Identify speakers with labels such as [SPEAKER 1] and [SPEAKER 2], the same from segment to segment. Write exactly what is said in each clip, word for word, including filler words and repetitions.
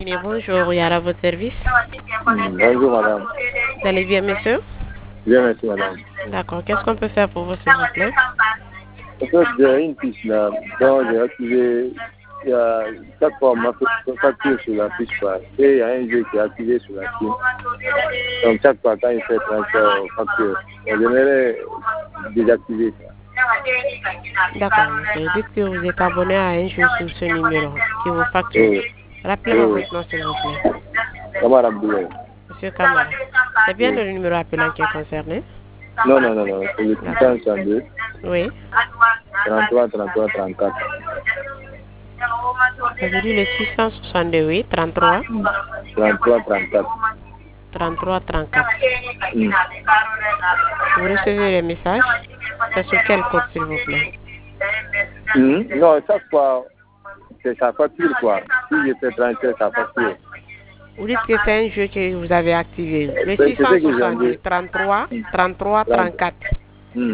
[SPEAKER 1] Guinée, bonjour, Yara, à votre service.
[SPEAKER 2] Mm, Bonjour madame.
[SPEAKER 1] Vous allez bien, monsieur?
[SPEAKER 2] Bien merci madame.
[SPEAKER 1] D'accord. Qu'est-ce qu'on peut faire pour vous, s'il vous plaît?
[SPEAKER 2] En fait, j'ai une piste là, dont j'ai activé, il y a chaque fois ma facture sur la piste quoi. Et il y a un jeu qui est activé sur la piste. Donc chaque fois quand il fait transfert facture, j'aimerais désactiver ça.
[SPEAKER 1] D'accord, monsieur. Dites que vous êtes abonné à un jeu sur ce numéro qui vous facture.
[SPEAKER 2] Oui,
[SPEAKER 1] Rappelez-moi
[SPEAKER 2] oui.
[SPEAKER 1] votre nom, s'il vous plaît.
[SPEAKER 2] Kamara Abdoulaye.
[SPEAKER 1] Monsieur Kamara. C'est bien
[SPEAKER 2] Oui.
[SPEAKER 1] le numéro appelant qui est concerné?
[SPEAKER 2] Non, non, non, non, c'est le six cent soixante-deux,
[SPEAKER 1] Oui.
[SPEAKER 2] trente-trois, trente-trois, trente-quatre.
[SPEAKER 1] Vous avez dit le six cent soixante-deux, oui, trente-trois,
[SPEAKER 2] trente-trois, trente-quatre.
[SPEAKER 1] trente-trois, trente-quatre.
[SPEAKER 2] Mm.
[SPEAKER 1] Vous recevez les messages? C'est sur quel code, s'il vous plaît?
[SPEAKER 2] Mm. Non, chaque fois, c'est sa facture quoi. Si je fais transfert, sa facture.
[SPEAKER 1] Vous dites que c'est un jeu que vous avez activé. Le
[SPEAKER 2] C'est
[SPEAKER 1] six
[SPEAKER 2] c'est
[SPEAKER 1] cent
[SPEAKER 2] ce que j'ai
[SPEAKER 1] soixante-deux,
[SPEAKER 2] dit.
[SPEAKER 1] trente-trois, trente-trois, trente-quatre.
[SPEAKER 2] Mm.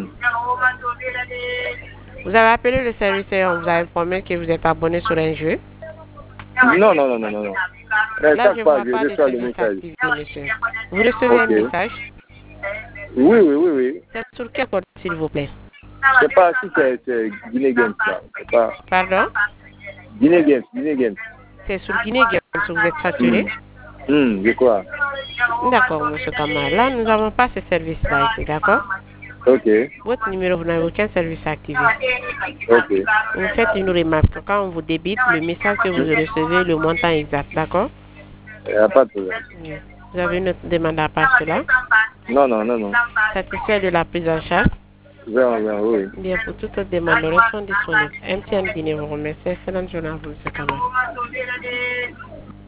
[SPEAKER 1] Vous avez appelé le service et on vous a informé que vous êtes abonné sur un jeu.
[SPEAKER 2] Non, non, non, non, non, non. Mais
[SPEAKER 1] Là,
[SPEAKER 2] chaque
[SPEAKER 1] je ne
[SPEAKER 2] fois,
[SPEAKER 1] vois
[SPEAKER 2] je
[SPEAKER 1] pas de
[SPEAKER 2] reçois le
[SPEAKER 1] service
[SPEAKER 2] message.
[SPEAKER 1] activé, monsieur. Vous recevez un
[SPEAKER 2] Ok.
[SPEAKER 1] message.
[SPEAKER 2] Oui, oui, oui, oui.
[SPEAKER 1] C'est sur quel code, s'il vous plaît?
[SPEAKER 2] Je sais pas si c'est c'est Guinée Games là. C'est pas
[SPEAKER 1] Pardon?
[SPEAKER 2] Guinée Games, Guinée Games.
[SPEAKER 1] C'est sur Guinée Games que vous êtes facturé?
[SPEAKER 2] Mm. Mm, je crois.
[SPEAKER 1] D'accord, monsieur Kamara. Là, nous n'avons pas ce service-là ici, d'accord?
[SPEAKER 2] Ok,
[SPEAKER 1] Votre numéro, vous n'avez aucun service activé.
[SPEAKER 2] ok.
[SPEAKER 1] Vous faites une remarque. Quand on vous débite, le message que vous recevez, le montant exact, d'accord?
[SPEAKER 2] Il n'y a pas de problème.
[SPEAKER 1] Oui. Vous avez une autre demande à part cela?
[SPEAKER 2] Non, non, non, non.
[SPEAKER 1] Satisfait de la prise en charge?
[SPEAKER 2] Bien, bien, oui.
[SPEAKER 1] Bien, pour toute autre demande, nous restons disponibles. M T N Guinée vous remercie. Excellente journée à vous, monsieur Kamara.